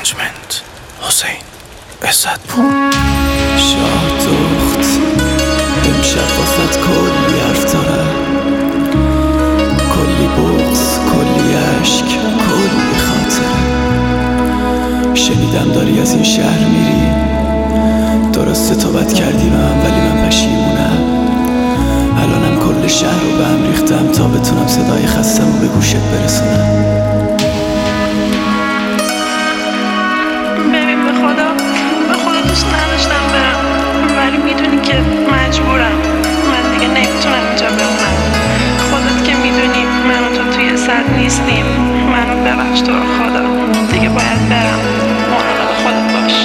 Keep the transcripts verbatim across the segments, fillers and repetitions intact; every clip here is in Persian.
ارنجمنت حسین عزتپور. شاه دخت امشب واسد کلی حرف دارم، کلی بغض، کلی عشق، کلی خاطره. شنیدم داری از این شهر میری، درسته تو بد کردی به من ولی من پشیمونم. الانم کل شهر رو به هم ریختم تا بتونم صدای خستم رو به گوشت برسونم. ببین به خدا به خدا دوست نداشتم برم، ولی میدونی که مجبورم. من دیگه نمیتونم اینجا بمونم. خودت که میدونی من و تو توی سد نیستیم. منو ببخش تو رو خدا، دیگه باید برم. مراقب خودت باش.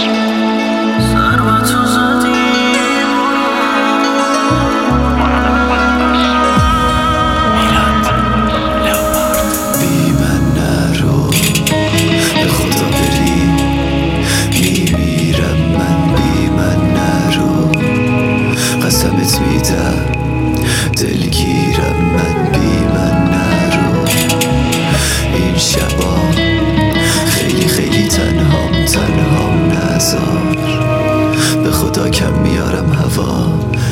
دلگیرم من بی من نرو. این شبا خیلی خیلی تنهام تنهام نذار. به خدا کم میارم هوا،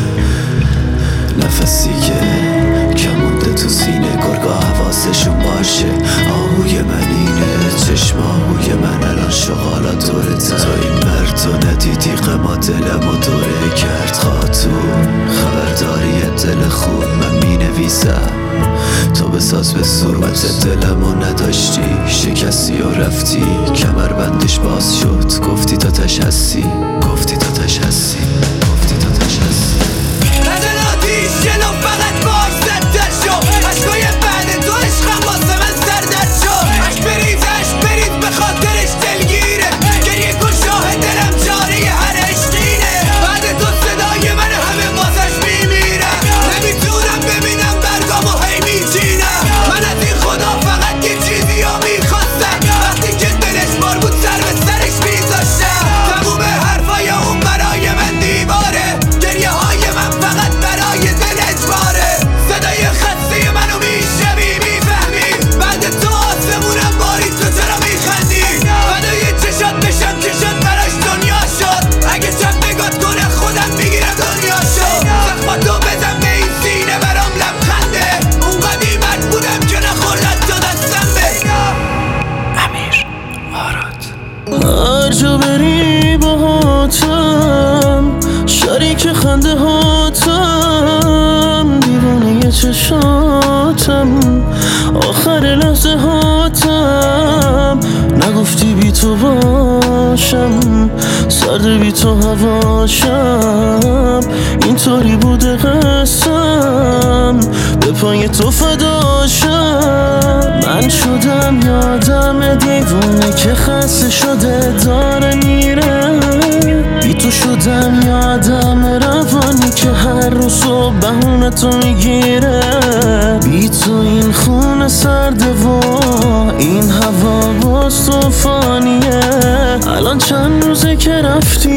نفسی که کمونده تو سینه گرگا حواسشون باشه. آهوی من اینه، چشم آهوی من الان شغالا دوره تا این مرد ندیدی غما دلم و دوره کرد. خاتون خبرداری دل خوب من می نویسم، تو بساز به صورت دلم و نداشتی. شکستی و رفتی کمر بندش باز شد، گفتی تا تش هستی، گفتی تا تش هستی، گفتی تا تش هستی. نزل آتیش جلو فقط باش زدر شو. عشقای بعد تو عشقم واسه من سردرد شو. عشق بریز عشق بریز به خاطرش دلگیره. گریه کن شاه دلم چاره هر عشقینه. بعد تو صدای من همه واسش میمیرم. نمیتونم ببینم برگامو هی میچینم. من از این خدا فقط یه چیزی ها میخواستم، وقتی که دلش بار بود سر به سرش میذاشتم. تموم حرفای اون برای من دیواره، گریه های من فقط برای دل اجباره. صدای خسته منو میشنوی میفهمی، بعد تو آسمونم باری تو چرا میخندی. فدای چشات بشم چشات براش دنیا شد. اگه چپ نگات کنه خودم میگیرم دنیا شد. زخماتو بزن به این سینه برام لبخنده. اون قدیمت بودم که نخوردت تو دستم بگم. امیر آراد. هر جا بری باهاتم، شریک خنده هاتم، دیوانه چشاتم، آخر لحظه هاتم. نگفتی بی تو باشم، سرد بی تو هواشم. اینطوری بوده قسم، به پای تو فداشم. من شدم یادم دیوونه که خسته شده داره میره. بی تو شدم یادم روانی که هر روز صبح بهونه تو میگیره. بی تو این خونه سرده و این هوا باز توفانیه. الان چند روزه که رفتی